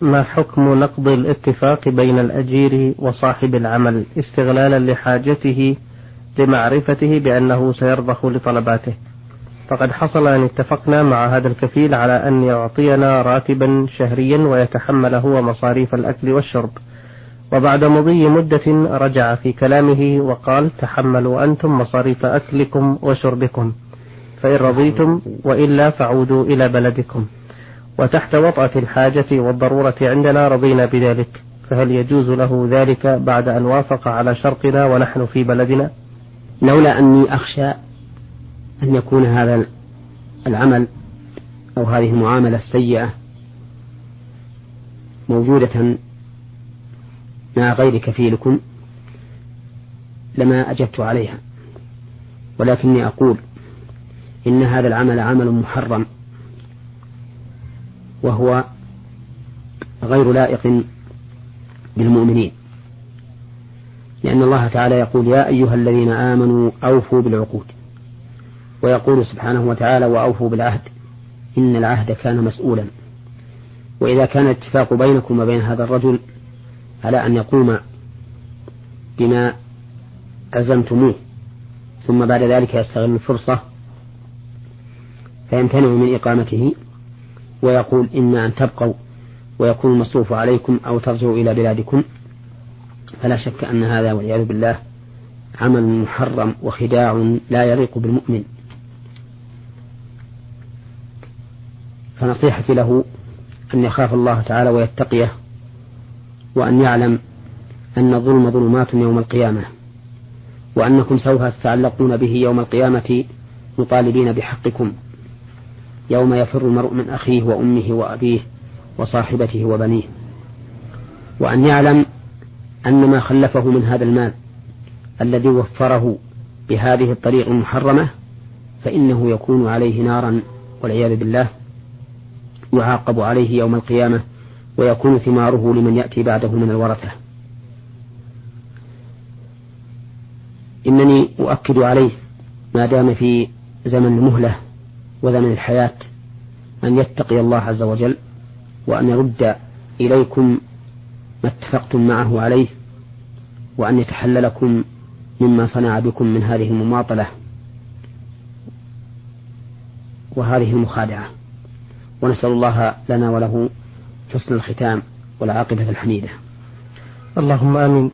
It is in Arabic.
ما حكم نقض الاتفاق بين الأجير وصاحب العمل استغلالا لحاجته لمعرفته بأنه سيرضخ لطلباته؟ فقد حصل أن اتفقنا مع هذا الكفيل على أن يعطينا راتبا شهريا ويتحمل هو مصاريف الأكل والشرب، وبعد مضي مدة رجع في كلامه وقال: تحملوا أنتم مصاريف أكلكم وشربكم، فإن رضيتم، وإلا فعودوا إلى بلدكم. وتحت وطأة الحاجة والضرورة عندنا رضينا بذلك، فهل يجوز له ذلك بعد أن وافق على شرطنا ونحن في بلدنا؟ لولا أني أخشى أن يكون هذا العمل أو هذه المعاملة السيئة موجودة مع غير كفيلكم لما أجبت عليها، ولكني أقول إن هذا العمل عمل محرم، وهو غير لائق بالمؤمنين، لأن الله تعالى يقول: يا أيها الذين آمنوا أوفوا بالعقود، ويقول سبحانه وتعالى: وأوفوا بالعهد إن العهد كان مسؤولا. وإذا كان الاتفاق بينكم وبين هذا الرجل على أن يقوم بما عزمتموه، ثم بعد ذلك يستغل الفرصة فيمتنع من إقامته ويقول: إما أن تبقوا ويكون المصروف عليكم أو ترجعوا إلى بلادكم، فلا شك أن هذا والعياذ بالله عمل محرم وخداع لا يليق بالمؤمن. فنصيحتي له أن يخاف الله تعالى ويتقيه، وأن يعلم أن الظلم ظلمات يوم القيامة، وأنكم سوف تتعلقون به يوم القيامة مطالبين بحقكم، يوم يفر المرء من أخيه وأمه وأبيه وصاحبته وبنيه. وأن يعلم أن ما خلفه من هذا المال الذي وفره بهذه الطريق المحرمة فإنه يكون عليه نارا والعياذ بالله، يعاقب عليه يوم القيامة، ويكون ثماره لمن يأتي بعده من الورثة. إنني أؤكد عليه ما دام في زمن المهلة وزمن الحياة أن يتقي الله عز وجل، وأن يرد إليكم ما اتفقتم معه عليه، وأن يتحللكم مما صنع بكم من هذه المماطلة وهذه المخادعة. ونسأل الله لنا وله حسن الختام والعاقبة الحميدة. اللهم آمين.